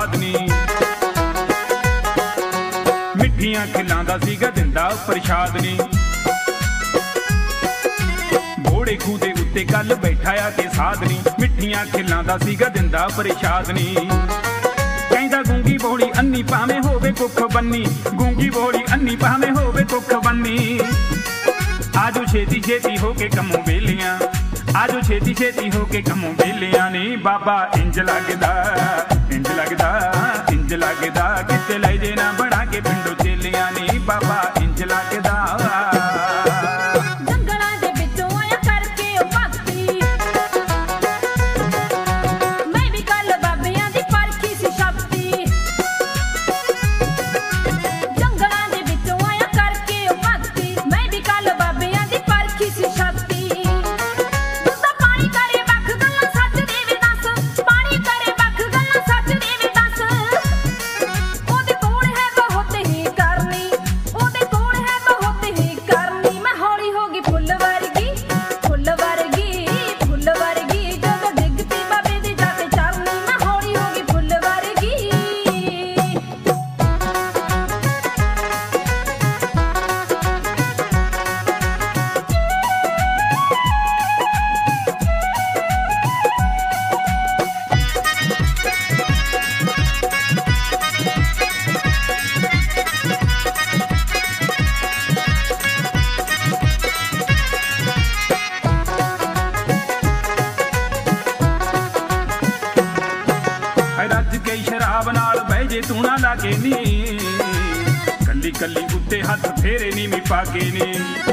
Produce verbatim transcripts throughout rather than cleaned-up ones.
प्रसाद नी। मिठियां खिलां दा सीगा दिंदा प्रसाद नी। घोड़े खूह दे उत्ते कल बैठा आ के साध नी। मिठियां खिलां दा सीगा दिंदा प्रसाद नी। कहंदा गूंगी बोली अन्नी भावें होवे कुख बन्नी। गूंगी बोली अन्नी भावें होवे कुख बन्नी। आजो छेती छेती होके कमों बेलियां। आजो छेती छेती होके कमों बेलियां नी। बाबा इंज लगदा इंज लगदा इंज लगदा किते लै जे ना बना के पिंडों चेलियां नी। बाबा इंज लगदा शराब नाल बह जे तू ना लागे नी। कली कली उत्ते हथ फेरे नी मी पाके नी।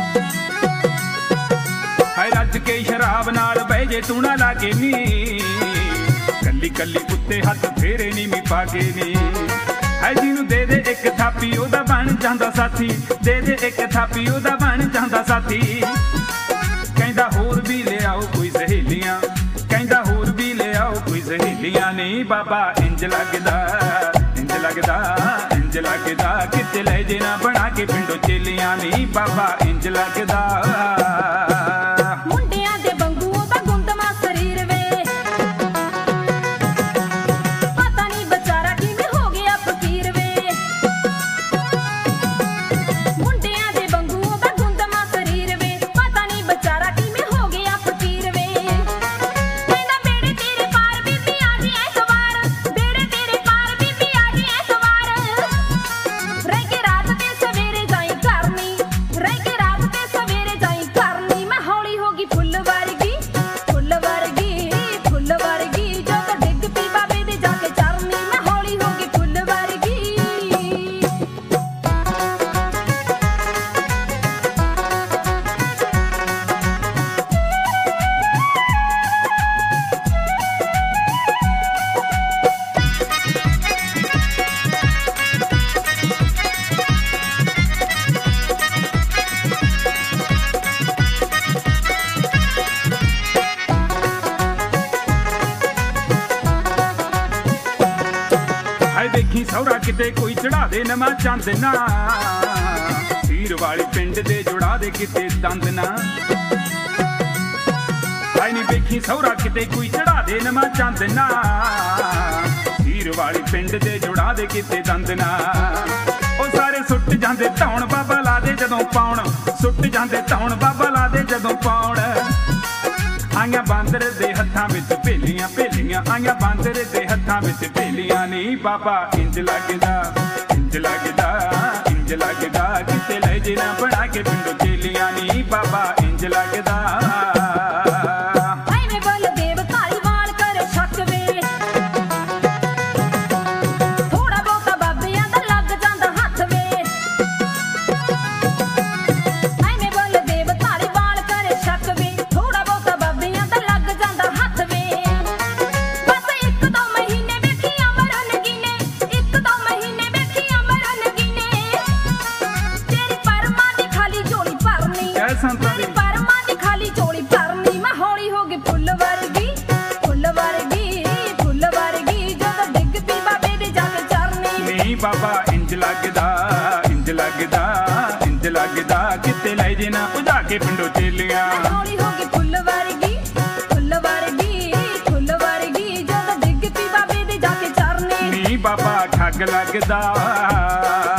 हाय रज के शराब नाल बह जे तू ना लागे नी। कली कली उत्ते हथ फेरे नी मी पाके नी। हाय जिनू दे दे एक थापी ओदा बन जांदा साथी। दे दे एक थापी ओदा बन जांदा साथी। कहंदा होर भी ले आओ कोई सहेलियां। कहंदा होर भी ले आओ कोई सहेलियां नी। बाबा इंज लगदा इंज लगदा इंज लगदा किते लै जे ना बना के पिंडों चेलियां नी। बाबा इंज लगदा मुंडियां दे बंगूओं दा गुंदमा शरीर वे। पता नहीं बेचारा किवें हो गया फकीर वे। मुंडियां दे बंगूओं दा गुंदमा शरीर वे। पता नहीं बेचारा किवें हो गया फकीर वे। कहंदा बेड़े तेरे पार बीबी आ जी ऐतवार। बेड़े तेरे पार बीबी आ जी ऐतवार। रह के रात ते सवेरे जाई करनी। रह के रात ते सवेरे जाई करनी। मैं हौली होगी फुੱਲ वर्गी फुੱਲ वर्गी फुੱਲ वर्गी जद डिग पी बाबे दे जाके चरनी। मैं हौली होगी फुੱਲ वर्गी। हाय देखी सौरा किते कोई चढ़ा दे नमा चंद ना। हीर वाली पिंड दे जुड़ा दे किते दंद ना। हाय नी देखी सौरा किते कोई चढ़ा दे नमा चंद ना। हीर वाली पिंड दे जुड़ा दे किते दंद ना। ओ सारे सुट जांदे धौण बाबा ला दे जदों पाउण। सुट जांदे धौण बाबा ला दे जदों पाउण। आइयां बांदर दे हत्थां विच भेलियां भेलियां। आइयां बांदर दे हत्थां विच भेलियां नी। बाबा इंज लगदा इंज लगदा इंज लगदा किते लै जे ना बना के पिंडों चेलियां नी। बाबा इंज लगदा हाय वे बलदेव धारीवाल करे शक वे। थोड़ा बहुता बाबियां दा लग जांदा हत्थ वे। हाय वे बलदेव धारीवाल करे शक वे। थोड़ा बहुता बाबियां दा लग जांदा हत्थ वे। बस एक दो महीने वेखी अमरन गिने। एक दो महीने वेखी अमरन गिने। तेरी परमा दी खाली झोली भरनी। जय संतां दी। तेरी परमा दी खाली झोली भरनी। मैं हौली होगी फुੱਲ वर्गी फुੱਲ वर्गी फुੱਲ वर्गी जद डिग पी बाबे दे जाके चरनी। नी बाबा इंज लगदा इंज लगदा इंज लगदा किते लै जे ना भजा के पिंडों चेलियां। मैं हौली होगी फुੱਲ वर्गी फुੱਲ वर्गी फुੱਲ वर्गी जद डिग पी बाबे दे जाके चरनी। नी ਠੱਗ ਲੱਗਦਾ।